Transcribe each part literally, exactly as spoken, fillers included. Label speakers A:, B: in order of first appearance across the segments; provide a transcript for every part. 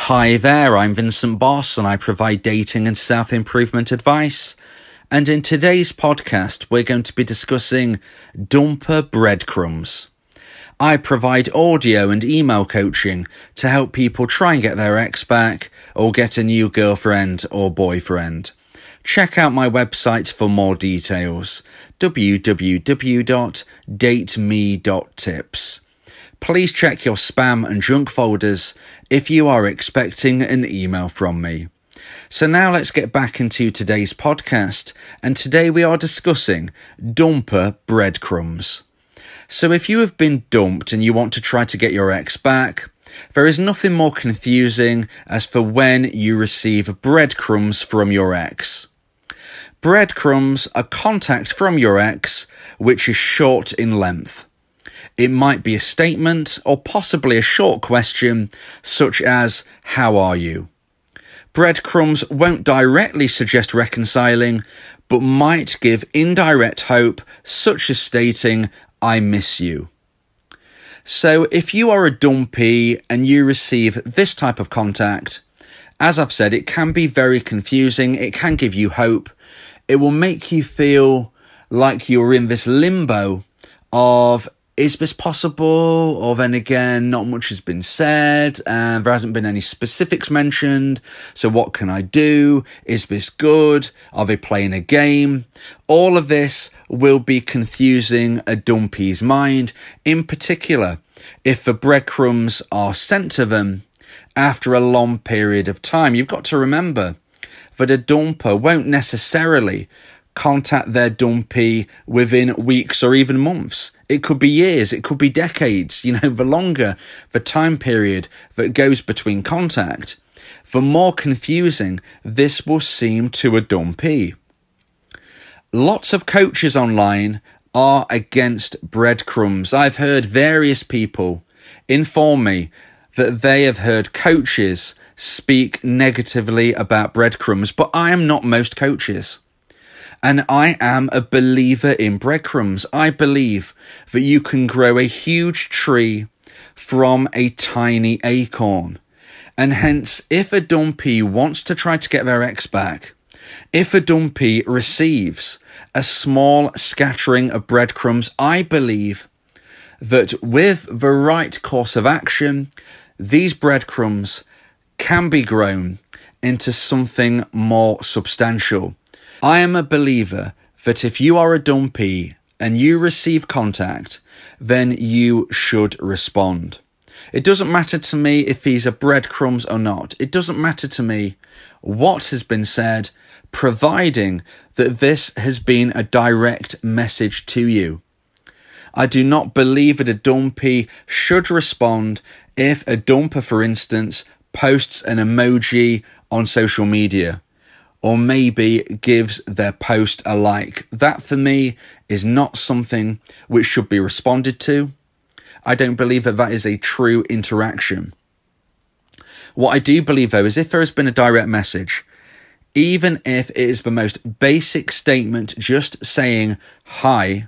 A: Hi there, I'm Vincent Boss and I provide dating and self-improvement advice. And in today's podcast, we're going to be discussing dumper breadcrumbs. I provide audio and email coaching to help people try and get their ex back or get a new girlfriend or boyfriend. Check out my website for more details, w w w dot date me dot tips. Please check your spam and junk folders if you are expecting an email from me. So now let's get back into today's podcast, and today we are discussing dumper breadcrumbs. So if you have been dumped and you want to try to get your ex back, there is nothing more confusing as for when you receive breadcrumbs from your ex. Breadcrumbs are contact from your ex which is short in length. It might be a statement or possibly a short question such as, "How are you?" Breadcrumbs won't directly suggest reconciling, but might give indirect hope such as stating, "I miss you." So if you are a dumpy and you receive this type of contact, as I've said, it can be very confusing. It can give you hope. It will make you feel like you're in this limbo of, is this possible? Or then again, not much has been said and there hasn't been any specifics mentioned. So what can I do? Is this good? Are they playing a game? All of this will be confusing a dumpy's mind, in particular if the breadcrumbs are sent to them after a long period of time. You've got to remember that a dumper won't necessarily contact their dumpy within weeks or even months. It could be years, it could be decades. You know, the longer the time period that goes between contact, the more confusing this will seem to a dumpy. Lots of coaches online are against breadcrumbs. I've heard various people inform me that they have heard coaches speak negatively about breadcrumbs, but I am not most coaches. And I am a believer in breadcrumbs. I believe that you can grow a huge tree from a tiny acorn. And hence, if a dumpy wants to try to get their ex back, if a dumpy receives a small scattering of breadcrumbs, I believe that with the right course of action, these breadcrumbs can be grown into something more substantial. I am a believer that if you are a dumpy and you receive contact, then you should respond. It doesn't matter to me if these are breadcrumbs or not. It doesn't matter to me what has been said, providing that this has been a direct message to you. I do not believe that a dumpy should respond if a dumper, for instance, posts an emoji on social media, or maybe gives their post a like. That for me is not something which should be responded to. I don't believe that that is a true interaction. What I do believe though is if there has been a direct message, even if it is the most basic statement just saying hi,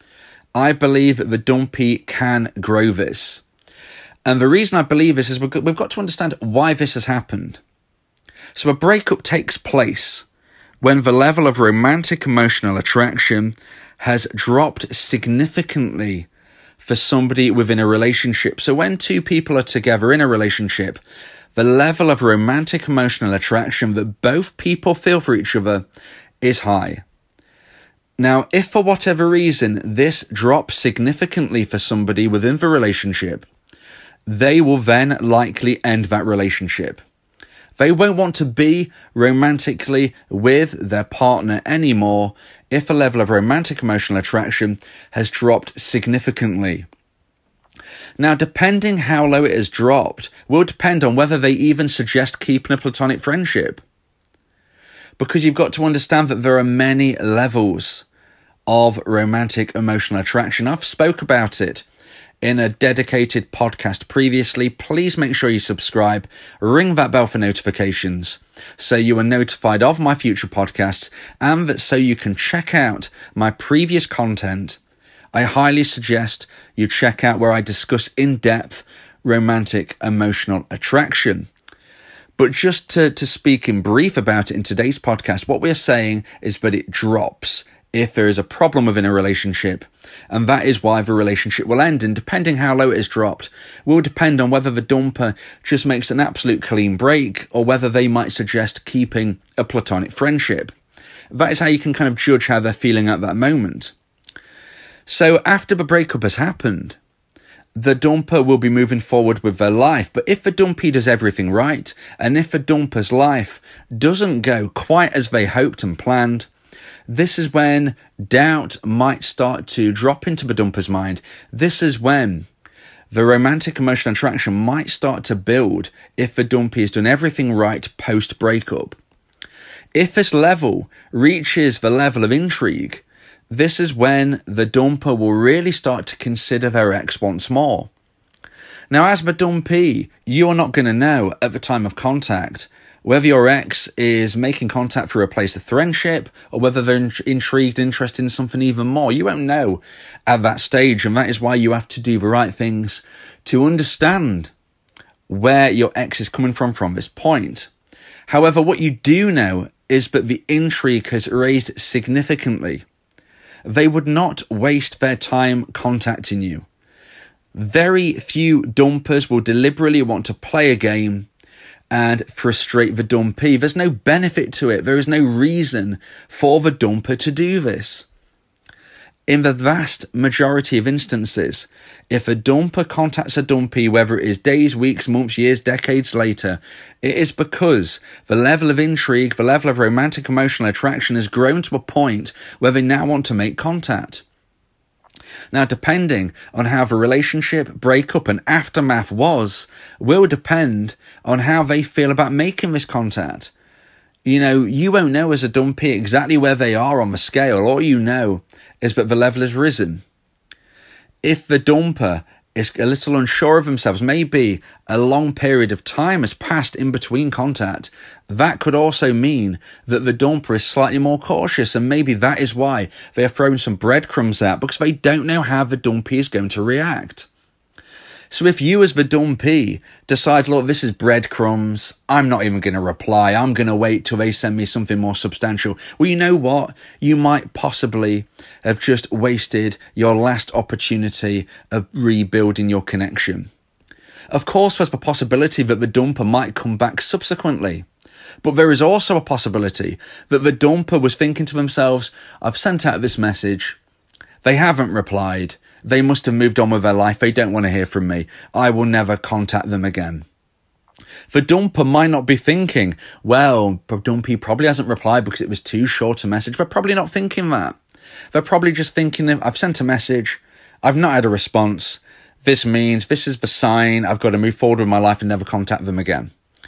A: I believe that the dumpy can grow this. And the reason I believe this is we've got to understand why this has happened. So a breakup takes place when the level of romantic emotional attraction has dropped significantly for somebody within a relationship. So when two people are together in a relationship, the level of romantic emotional attraction that both people feel for each other is high. Now, if for whatever reason this drops significantly for somebody within the relationship, they will then likely end that relationship. They won't want to be romantically with their partner anymore if a level of romantic emotional attraction has dropped significantly. Now, depending how low it has dropped will depend on whether they even suggest keeping a platonic friendship. Because you've got to understand that there are many levels of romantic emotional attraction. I've spoke about it in a dedicated podcast previously. Please make sure you subscribe, ring that bell for notifications so you are notified of my future podcasts, and that so you can check out my previous content. I highly suggest you check out where I discuss in depth romantic emotional attraction. But just to, to speak in brief about it in today's podcast, what we're saying is that it drops if there is a problem within a relationship, and that is why the relationship will end. And depending how low it is dropped will depend on whether the dumper just makes an absolute clean break or whether they might suggest keeping a platonic friendship. That is how you can kind of judge how they're feeling at that moment. So after the breakup has happened, the dumper will be moving forward with their life. But if the dumpee does everything right, and if the dumper's life doesn't go quite as they hoped and planned, this is when doubt might start to drop into the dumper's mind. This is when the romantic emotional attraction might start to build if the dumpee has done everything right post-breakup. If this level reaches the level of intrigue, this is when the dumper will really start to consider their ex once more. Now, as the dumpee, you are not going to know at the time of contact whether your ex is making contact through a place of friendship or whether they're intrigued, interested in something even more. You won't know at that stage, and that is why you have to do the right things to understand where your ex is coming from from this point. However, what you do know is that the intrigue has raised significantly. They would not waste their time contacting you. Very few dumpers will deliberately want to play a game and frustrate the dumpee. There's no benefit to it. There is no reason for the dumper to do this. In the vast majority of instances, if a dumper contacts a dumpee, whether it is days, weeks, months, years, decades later, it is because the level of intrigue, the level of romantic emotional attraction has grown to a point where they now want to make contact. Now, depending on how the relationship, breakup and aftermath was, will depend on how they feel about making this contact. You know, you won't know as a dumpee exactly where they are on the scale. All you know is that the level has risen. If the dumper is a little unsure of themselves, maybe a long period of time has passed in between contact, that could also mean that the dumper is slightly more cautious, and maybe that is why they are throwing some breadcrumbs out, because they don't know how the dumpee is going to react. So if you as the dumpee decide, look, this is breadcrumbs, I'm not even going to reply, I'm going to wait till they send me something more substantial. Well, you know what? You might possibly have just wasted your last opportunity of rebuilding your connection. Of course, there's the possibility that the dumper might come back subsequently. But there is also a possibility that the dumper was thinking to themselves, I've sent out this message, they haven't replied, they must have moved on with their life. They don't want to hear from me. I will never contact them again. The dumper might not be thinking, well, the dumpee probably hasn't replied because it was too short a message. They're probably not thinking that. They're probably just thinking, I've sent a message, I've not had a response. This means, this is the sign, I've got to move forward with my life and never contact them again.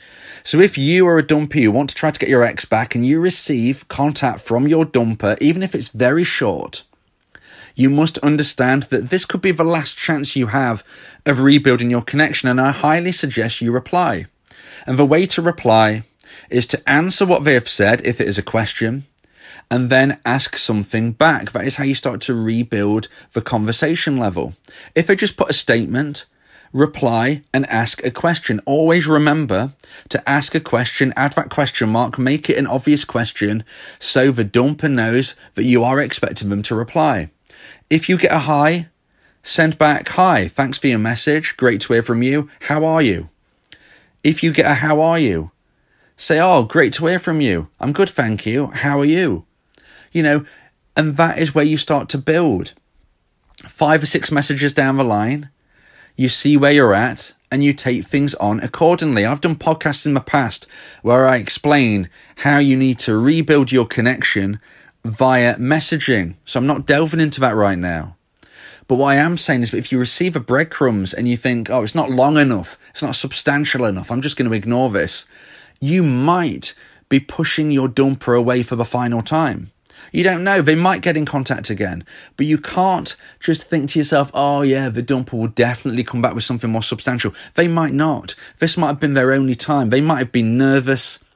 A: So if you are a dumpee who want to try to get your ex back and you receive contact from your dumper, even if it's very short, you must understand that this could be the last chance you have of rebuilding your connection, and I highly suggest you reply. And the way to reply is to answer what they have said if it is a question, and then ask something back. That is how you start to rebuild the conversation level. If they just put a statement, reply and ask a question. Always remember to ask a question, add that question mark, make it an obvious question so the dumper knows that you are expecting them to reply. If you get a hi, send back, hi, thanks for your message, great to hear from you, how are you? If you get a how are you, say, oh, great to hear from you, I'm good, thank you, how are you? You know, and that is where you start to build. Five or six messages down the line, you see where you're at, and you take things on accordingly. I've done podcasts in the past where I explain how you need to rebuild your connection via messaging. So I'm not delving into that right now. But what I am saying is that if you receive a breadcrumbs and you think, oh, it's not long enough, it's not substantial enough, I'm just going to ignore this, you might be pushing your dumper away for the final time. You don't know, they might get in contact again, but you can't just think to yourself, oh yeah, the dumper will definitely come back with something more substantial. They might not. This might have been their only time. They might have been nervous.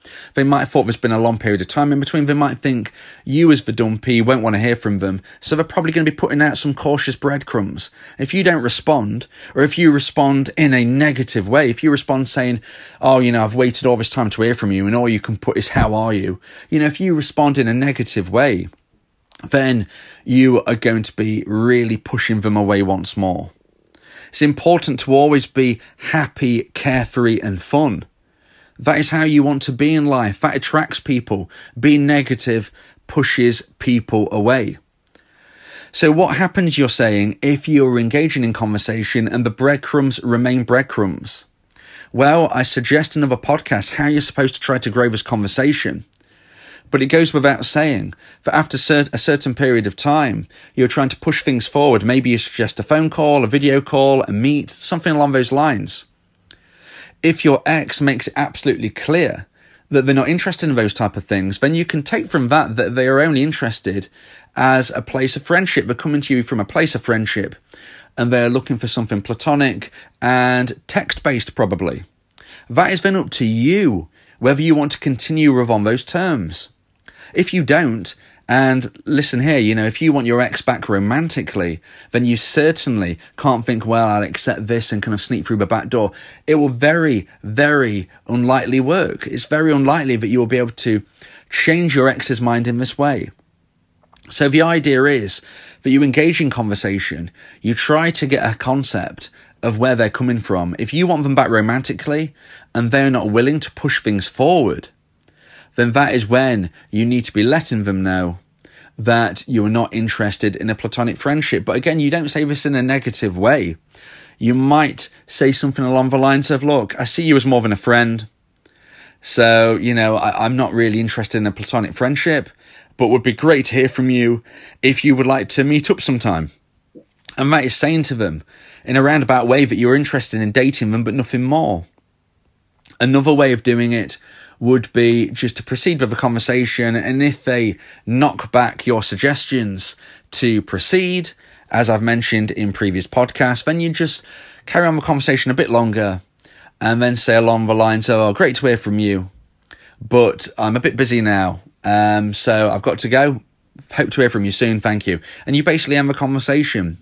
A: They might have thought there's been a long period of time in between. They might think you as the dumpy won't want to hear from them. So they're probably going to be putting out some cautious breadcrumbs. If you don't respond, or if you respond in a negative way, if you respond saying, oh, you know, I've waited all this time to hear from you and all you can put is, how are you? You know, if you respond in a negative way, then you are going to be really pushing them away once more. It's important to always be happy, carefree, and fun. That is how you want to be in life. That attracts people. Being negative pushes people away. So what happens, you're saying, if you're engaging in conversation and the breadcrumbs remain breadcrumbs? Well, I suggest another podcast how you're supposed to try to grow this conversation. But it goes without saying that after a certain period of time, you're trying to push things forward. Maybe you suggest a phone call, a video call, a meet, something along those lines. If your ex makes it absolutely clear that they're not interested in those type of things, then you can take from that that they are only interested as a place of friendship. They're coming to you from a place of friendship and they're looking for something platonic and text-based probably. That is then up to you whether you want to continue with on those terms. If you don't, and listen here, you know, if you want your ex back romantically, then you certainly can't think, well, I'll accept this and kind of sneak through the back door. It will very, very unlikely work. It's very unlikely that you will be able to change your ex's mind in this way. So the idea is that you engage in conversation, you try to get a concept of where they're coming from. If you want them back romantically and they're not willing to push things forward, then that is when you need to be letting them know that you are not interested in a platonic friendship. But again, you don't say this in a negative way. You might say something along the lines of, look, I see you as more than a friend. So, you know, I, I'm not really interested in a platonic friendship, but would be great to hear from you if you would like to meet up sometime. And that is saying to them in a roundabout way that you're interested in dating them, but nothing more. Another way of doing it would be just to proceed with the conversation, and if they knock back your suggestions to proceed, as I've mentioned in previous podcasts, then you just carry on the conversation a bit longer and then say along the lines, oh, great to hear from you, but I'm a bit busy now, um, so I've got to go. Hope to hear from you soon, thank you. And you basically end the conversation.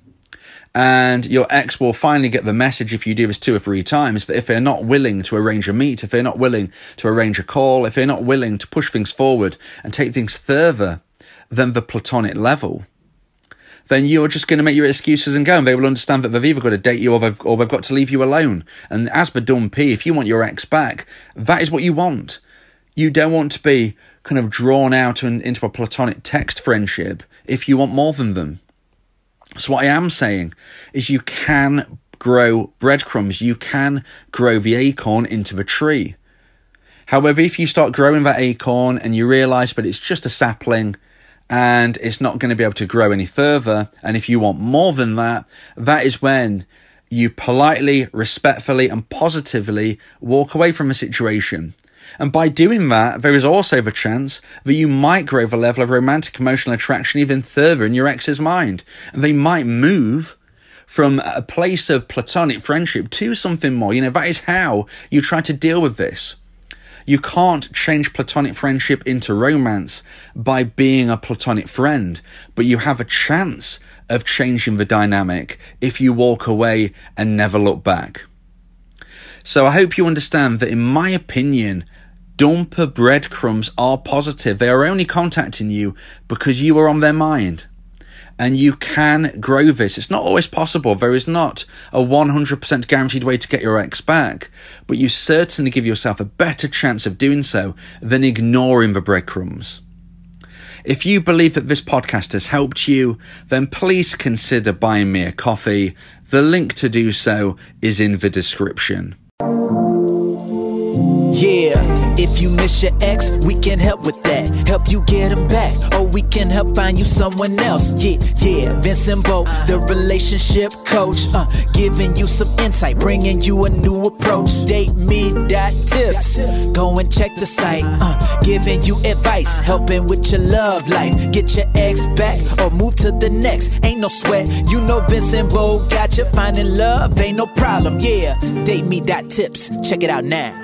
A: And your ex will finally get the message, if you do this two or three times, that if they're not willing to arrange a meet, if they're not willing to arrange a call, if they're not willing to push things forward and take things further than the platonic level, then you're just going to make your excuses and go, and they will understand that they've either got to date you or they've, or they've got to leave you alone. And as per dumpy, if you want your ex back, that is what you want. You don't want to be kind of drawn out in, into a platonic text friendship if you want more than them. So what I am saying is you can grow breadcrumbs. You can grow the acorn into the tree. However, if you start growing that acorn and you realise that it's just a sapling and it's not going to be able to grow any further, and if you want more than that, that is when you politely, respectfully and positively walk away from a situation. And by doing that, there is also the chance that you might grow the level of romantic emotional attraction even further in your ex's mind. And they might move from a place of platonic friendship to something more. You know, that is how you try to deal with this. You can't change platonic friendship into romance by being a platonic friend, but you have a chance of changing the dynamic if you walk away and never look back. So I hope you understand that, in my opinion, dumper breadcrumbs are positive. They are only contacting you because you are on their mind. And you can grow this. It's not always possible. There is not a one hundred percent guaranteed way to get your ex back. But you certainly give yourself a better chance of doing so than ignoring the breadcrumbs. If you believe that this podcast has helped you, then please consider buying me a coffee. The link to do so is in the description.
B: Yeah, if you miss your ex, we can help with that. Help you get him back, or we can help find you someone else. Yeah, yeah, Vincent Bo, the relationship coach, uh, giving you some insight, bringing you a new approach. Date me dot tips, go and check the site, uh, giving you advice, helping with your love life. Get your ex back, or move to the next. Ain't no sweat, you know Vincent Bo got you. Finding love ain't no problem. Yeah, date me dot tips, check it out now.